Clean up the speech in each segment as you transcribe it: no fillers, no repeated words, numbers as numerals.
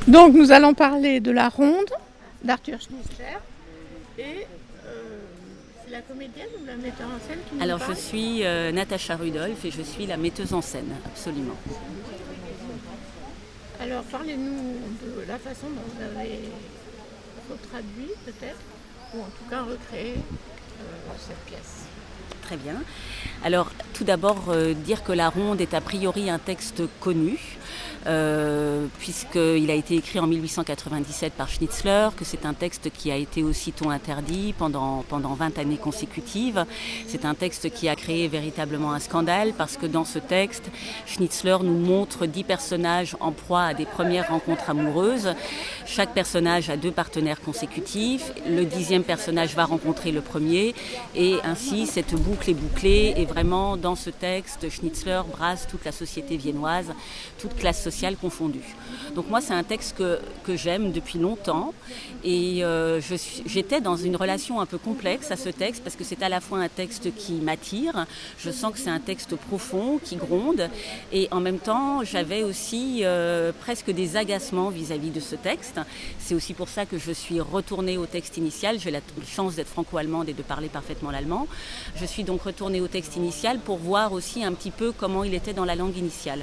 Donc nous allons parler de La Ronde d'Arthur Schnitzler et c'est la comédienne ou la metteur en scène qui nous Alors parle. je suis Natacha Rudolph et je suis la metteuse en scène, absolument. Alors parlez-nous de la façon dont vous avez retraduit peut-être, ou en tout cas recréé cette pièce. Très bien. Alors tout d'abord dire que La Ronde est a priori un texte connu, puisqu'il a été écrit en 1897 par Schnitzler, que c'est un texte qui a été aussitôt interdit pendant 20 années consécutives. C'est un texte qui a créé véritablement un scandale, parce que dans ce texte, Schnitzler nous montre 10 personnages en proie à des premières rencontres amoureuses. Chaque personnage a 2 partenaires consécutifs. Le 10e personnage va rencontrer le premier, et ainsi cette boucle est bouclée. Et vraiment, dans ce texte, Schnitzler brasse toute la société viennoise, toute classe sociale confondue. Donc moi, c'est un texte que j'aime depuis longtemps, et j'étais dans une relation un peu complexe à ce texte, parce que c'est à la fois un texte qui m'attire, je sens que c'est un texte profond, qui gronde, et en même temps, j'avais aussi presque des agacements vis-à-vis de ce texte. C'est aussi pour ça que je suis retournée au texte initial. J'ai la chance d'être franco-allemande et de parler parfaitement l'allemand. Je suis donc retournée au texte initial pour voir aussi un petit peu comment il était dans la langue initiale.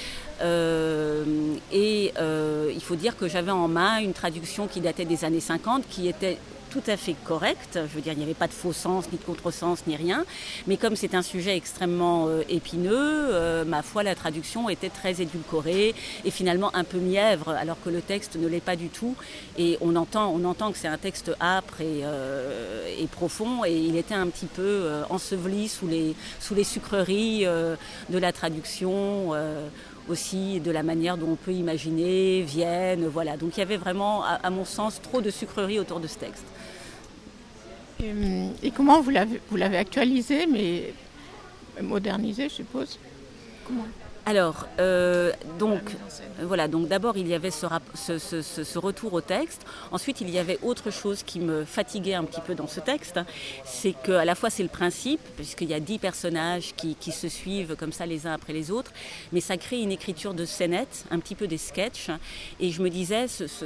Il faut dire que j'avais en main une traduction qui datait des années 50, qui était tout à fait correcte. Je veux dire, il n'y avait pas de faux sens, ni de contresens, ni rien. Mais comme c'est un sujet extrêmement épineux, ma foi, la traduction était très édulcorée et finalement un peu mièvre, alors que le texte ne l'est pas du tout. Et on entend que c'est un texte âpre et profond, et il était un petit peu enseveli sous les sucreries de la traduction. Aussi de la manière dont on peut imaginer Vienne, voilà. Donc il y avait vraiment, à mon sens, trop de sucreries autour de ce texte. Et comment vous l'avez actualisé, mais modernisé, je suppose. Comment ? Alors, donc d'abord il y avait ce retour au texte. Ensuite, il y avait autre chose qui me fatiguait un petit peu dans ce texte, c'est qu'à la fois c'est le principe, puisqu'il y a 10 personnages qui se suivent comme ça les uns après les autres, mais ça crée une écriture de scénettes, un petit peu des sketchs, et je me disais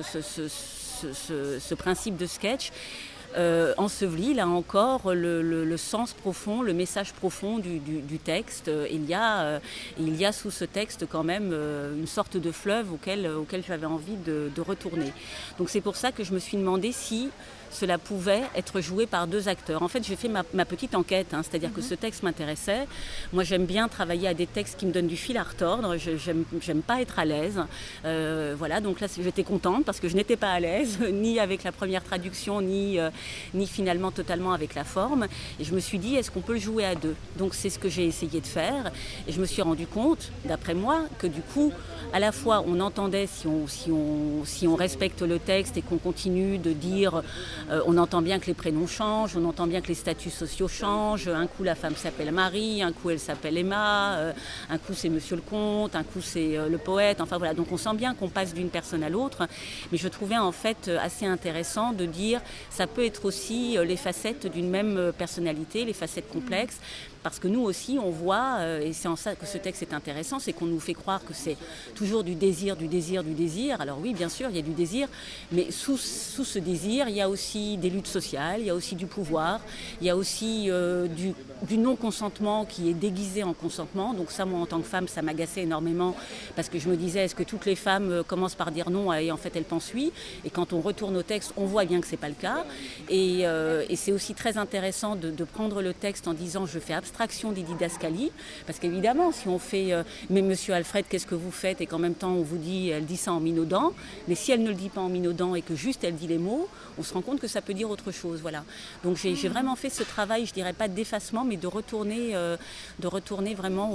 ce principe de sketch enseveli là encore le sens profond, le message profond du texte. Il y a sous ce texte quand même une sorte de fleuve auquel j'avais envie de retourner. Donc c'est pour ça que je me suis demandé si cela pouvait être joué par 2 acteurs. En fait, j'ai fait ma petite enquête, c'est-à-dire que ce texte m'intéressait. Moi, j'aime bien travailler à des textes qui me donnent du fil à retordre. J'aime pas être à l'aise. Voilà, donc là, j'étais contente parce que je n'étais pas à l'aise, ni avec la première traduction, ni finalement totalement avec la forme. Et je me suis dit, est-ce qu'on peut le jouer à 2 ? Donc, c'est ce que j'ai essayé de faire. Et je me suis rendu compte, d'après moi, que du coup, à la fois, on entendait, si on respecte le texte et qu'on continue de dire... on entend bien que les prénoms changent, on entend bien que les statuts sociaux changent. Un coup, la femme s'appelle Marie, un coup, elle s'appelle Emma, un coup, c'est Monsieur le Comte, un coup, c'est le poète. Enfin voilà, donc on sent bien qu'on passe d'une personne à l'autre. Mais je trouvais en fait assez intéressant de dire ça peut être aussi les facettes d'une même personnalité, les facettes complexes. Parce que nous aussi, on voit, et c'est en ça que ce texte est intéressant, c'est qu'on nous fait croire que c'est toujours du désir, du désir, du désir. Alors oui, bien sûr, il y a du désir, mais sous ce désir, il y a aussi des luttes sociales, il y a aussi du pouvoir, il y a aussi du non-consentement qui est déguisé en consentement. Donc ça, moi, en tant que femme, ça m'agaçait énormément, parce que je me disais, est-ce que toutes les femmes commencent par dire non et en fait elles pensent oui ? Et quand on retourne au texte, on voit bien que c'est pas le cas. Et c'est aussi très intéressant de prendre le texte en disant, je fais abstraction des didascalies, parce qu'évidemment, si on fait mais monsieur Alfred, qu'est-ce que vous faites, et qu'en même temps on vous dit, elle dit ça en minaudant, mais si elle ne le dit pas en minaudant et que juste elle dit les mots, on se rend compte que ça peut dire autre chose, voilà. Donc j'ai vraiment fait ce travail, je dirais pas d'effacement, mais de retourner vraiment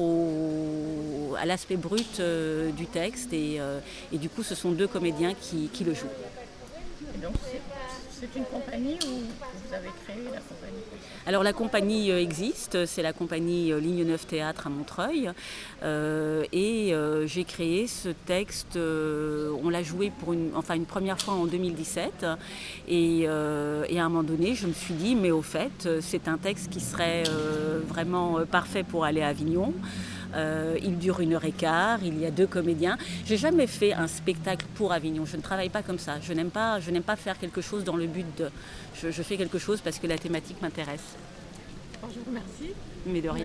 à l'aspect brut du texte, et du coup ce sont 2 comédiens qui le jouent. Et donc c'est une compagnie où vous avez créé la compagnie ? Alors la compagnie existe, c'est la compagnie Ligne 9 Théâtre à Montreuil, et j'ai créé ce texte, on l'a joué une première fois en 2017, et à un moment donné je me suis dit, mais au fait c'est un texte qui serait vraiment parfait pour aller à Avignon. Il dure 1h15, il y a 2 comédiens. J'ai jamais fait un spectacle pour Avignon. Je ne travaille pas comme ça. Je n'aime pas faire quelque chose dans le but de... Je fais quelque chose parce que la thématique m'intéresse. Alors, je vous remercie. Mais de rien.